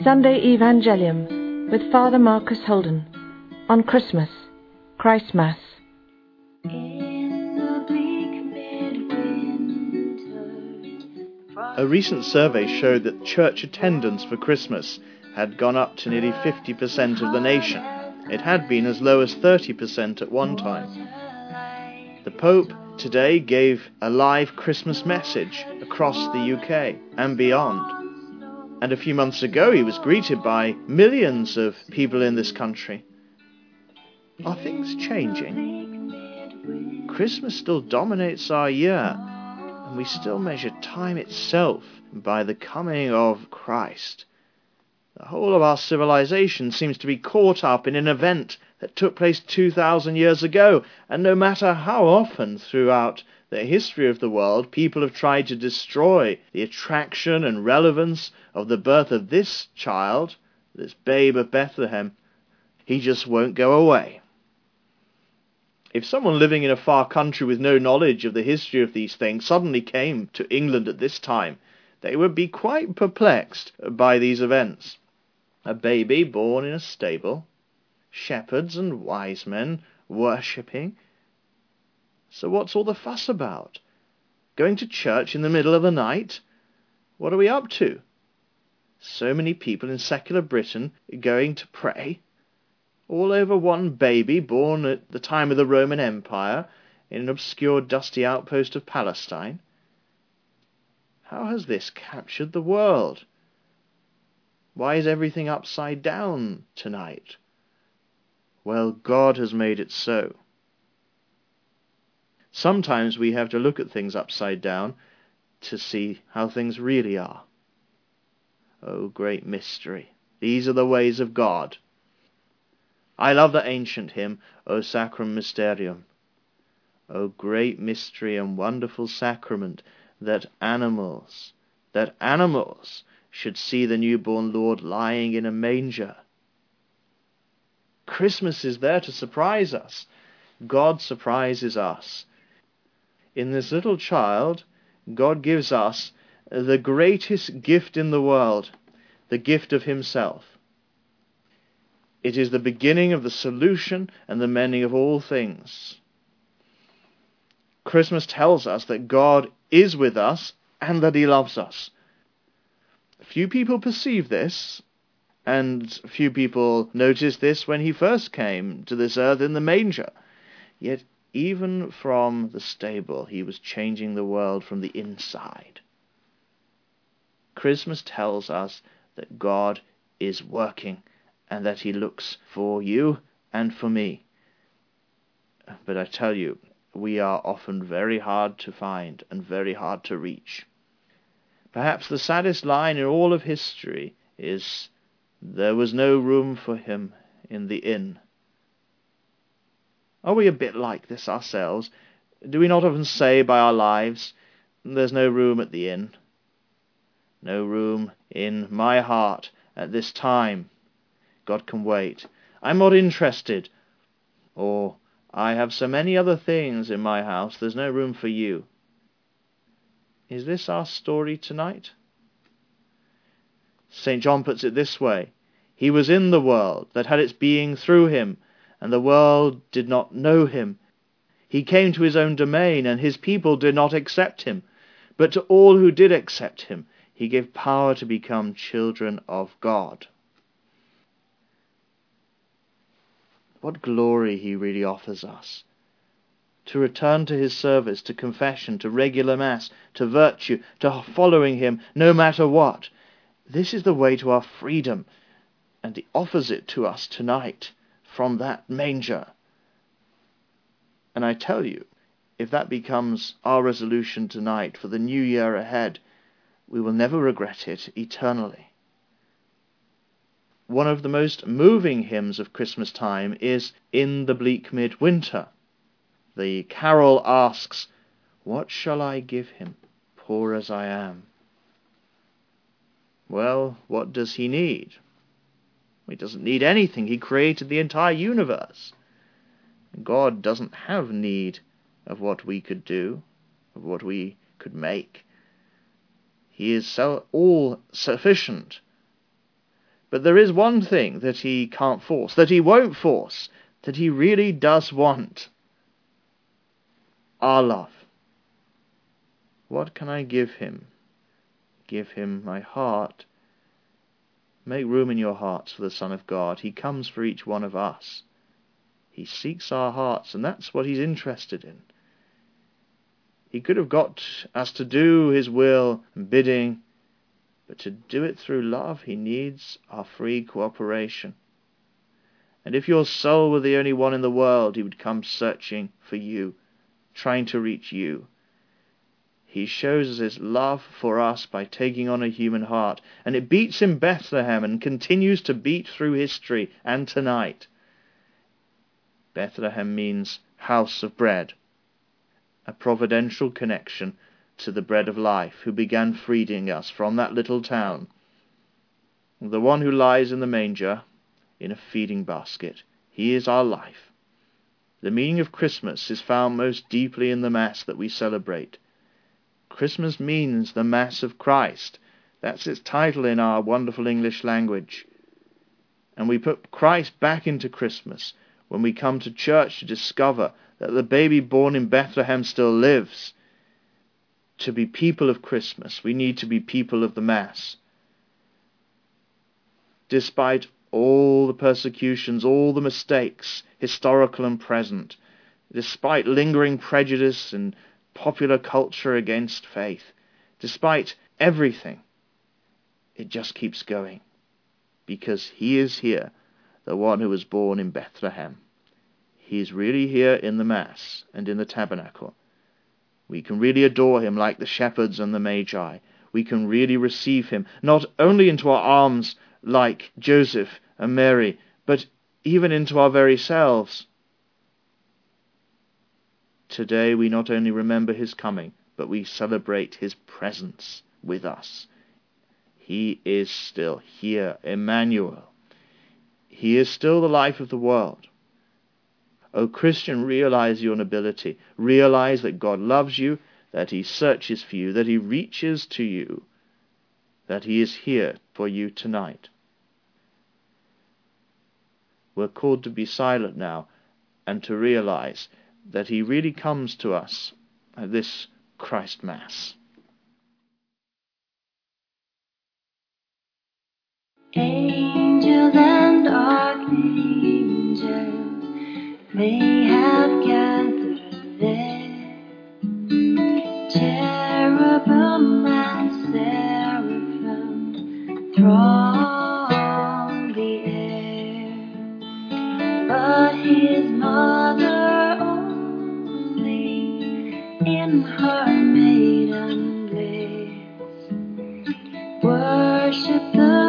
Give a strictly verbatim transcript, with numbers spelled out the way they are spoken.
Sunday Evangelium with Father Marcus Holden on Christmas, Christ Mass. A recent survey showed that church attendance for Christmas had gone up to nearly fifty percent of the nation. It had been as low as thirty percent at one time. The Pope today gave a live Christmas message across the U K and beyond. And a few months ago he was greeted by millions of people in this country. Are things changing? Christmas still dominates our year, and we still measure time itself by the coming of Christ. The whole of our civilization seems to be caught up in an event that took place two thousand years ago, and no matter how often throughout the history of the world people have tried to destroy the attraction and relevance of the birth of this child, this babe of Bethlehem, he just won't go away. If someone living in a far country with no knowledge of the history of these things suddenly came to England at this time, they would be quite perplexed by these events. A baby born in a stable, shepherds and wise men worshipping. So what's all the fuss about? Going to church in the middle of the night? What are we up to? So many people in secular Britain going to pray, all over one baby born at the time of the Roman Empire in an obscure dusty outpost of Palestine. How has this captured the world? Why is everything upside down tonight? Well, God has made it so. Sometimes we have to look at things upside down to see how things really are. Oh, great mystery. These are the ways of God. I love the ancient hymn, O Sacrum Mysterium. O great mystery and wonderful sacrament that animals, that animals should see the newborn Lord lying in a manger. Christmas is there to surprise us. God surprises us. In this little child, God gives us the greatest gift in the world, the gift of himself. It is the beginning of the solution and the mending of all things. Christmas tells us that God is with us and that he loves us. Few people perceive this, and few people noticed this when he first came to this earth in the manger. Yet even from the stable, he was changing the world from the inside. Christmas tells us that God is working and that he looks for you and for me. But I tell you, we are often very hard to find and very hard to reach. Perhaps the saddest line in all of history is, "There was no room for him in the inn." Are we a bit like this ourselves? Do we not often say by our lives, "There's no room at the inn. No room in my heart at this time. God can wait. I'm not interested." Or, "I have so many other things in my house, there's no room for you." Is this our story tonight? Saint John puts it this way: "He was in the world that had its being through him, and the world did not know him. He came to his own domain, and his people did not accept him. But to all who did accept him, he gave power to become children of God." What glory he really offers us. To return to his service, to confession, to regular mass, to virtue, to following him no matter what. This is the way to our freedom, and he offers it to us tonight from that manger. And I tell you, if that becomes our resolution tonight for the new year ahead, we will never regret it eternally. One of the most moving hymns of Christmas time is "In the Bleak Midwinter." The carol asks, "What shall I give him, poor as I am?" Well, what does he need? He doesn't need anything. He created the entire universe. God doesn't have need of what we could do, of what we could make. He is so all sufficient. But there is one thing that he can't force, that he won't force, that he really does want. Our love. What can I give him? Give him my heart. Make room in your hearts for the Son of God. He comes for each one of us. He seeks our hearts, and that's what he's interested in. He could have got us to do his will and bidding, but to do it through love, he needs our free cooperation. And if your soul were the only one in the world, he would come searching for you, trying to reach you. He shows us his love for us by taking on a human heart, and it beats in Bethlehem and continues to beat through history and tonight. Bethlehem means house of bread, a providential connection to the bread of life, who began feeding us from that little town. The one who lies in the manger in a feeding basket. He is our life. The meaning of Christmas is found most deeply in the Mass that we celebrate. Christmas means the Mass of Christ. That's its title in our wonderful English language. And we put Christ back into Christmas when we come to church to discover that the baby born in Bethlehem still lives. To be people of Christmas, we need to be people of the Mass. Despite all the persecutions, all the mistakes, historical and present, despite lingering prejudice and popular culture against faith, despite everything, it just keeps going, because he is here, the one who was born in Bethlehem. He is really here in the Mass and in the tabernacle. We can really adore him like the shepherds and the Magi. We can really receive him, not only into our arms like Joseph and Mary, but even into our very selves. Today we not only remember his coming, but we celebrate his presence with us. He is still here, Emmanuel. He is still the life of the world. O Christian, realize your nobility. Realize that God loves you, that he searches for you, that he reaches to you, that he is here for you tonight. We're called to be silent now and to realize that he really comes to us at this Christ Mass. Angels and archangels, they have gathered there. Cherubim and seraphim throng the air, but his mother only in her maiden bliss worship the